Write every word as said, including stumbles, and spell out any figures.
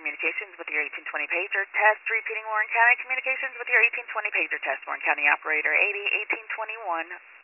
Communications with your eighteen twenty pager test. Repeating Warren County Communications with your eighteen twenty pager test. Warren County operator eighty eighteen twenty-one.